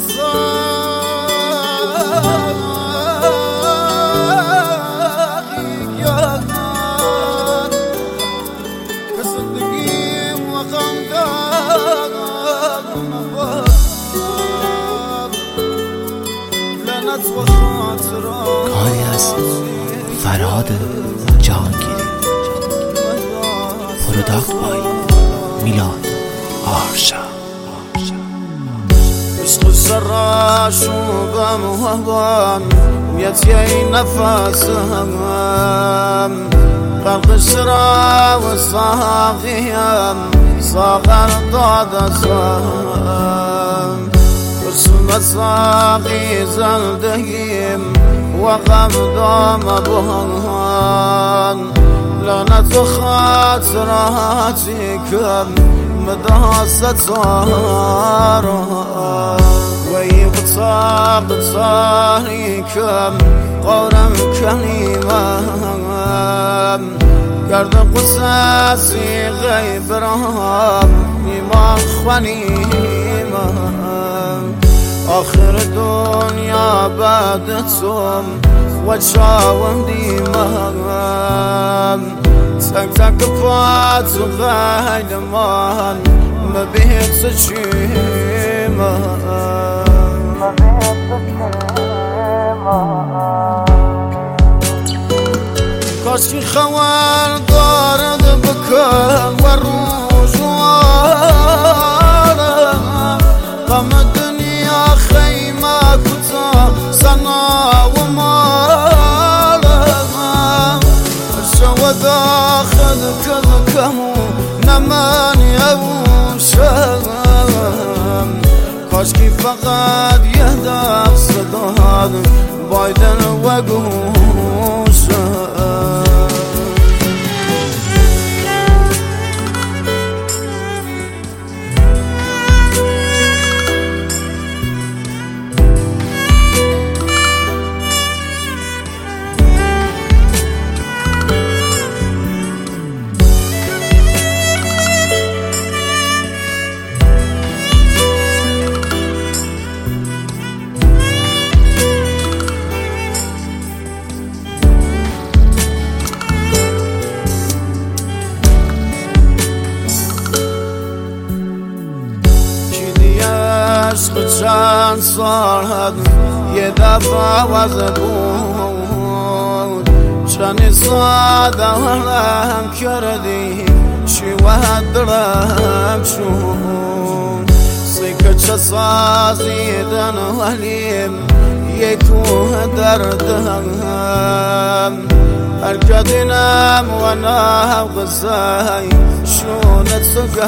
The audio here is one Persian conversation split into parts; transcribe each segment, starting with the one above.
کاری از فرهاد جهانگیری، پروداکت بای میلاد آرشا. عشق سراشوبم وهوام يتي نفسهم خلق الشرا والصاغيام صاغر ضاد صام رسم الصاغي زلدهم وقم دوم بهان لعنة خاطراتكم مدهست صارها ويبصاب صاريكم قورم كلمة قرد قصاصي غيب رهاب إيمان خنيمة آخر دنیا بعدتم وجاوم دیمان تک تک پات و غیلمان مبیت سچیمان کاشکی خوار دارد بکن و روزوارم قم دنیا خیمه کتا سنا و مالم شو داخل کذکمو نمان یوشم کاشکی فقط یه دست داد بایدن و گوشم. عشق چند سال یه دفعه وزد بود چند ساده ولم کردی چی وحد دلم شد سکه چه سازیدن ولیم یه کوه دردم الجدینم و نه قصه شونت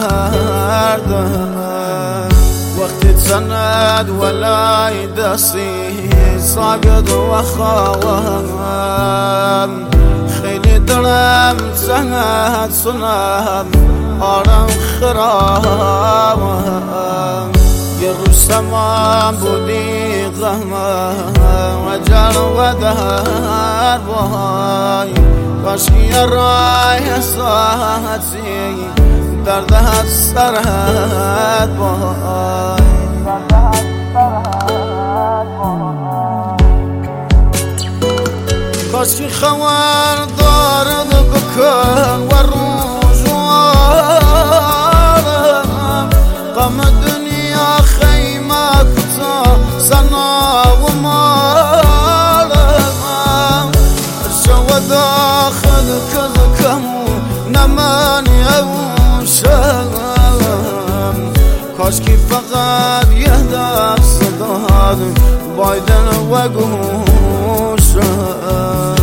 سگردم وقتی تسند ولاي دستی ساقد وخوام خیلی دلم زهد سنم آرم خرابم یه روز سمان بودی غمم وجل و در بای کاشکی رای ساعتی دردت سرت بای کاشکی خوار دارد بکن و روزوارم قم دنیا خیمه کتا سنا و مالم شو داخل کذکمو نمان یوشم کاشکی فقط یه دست داد بایدن و گوشم.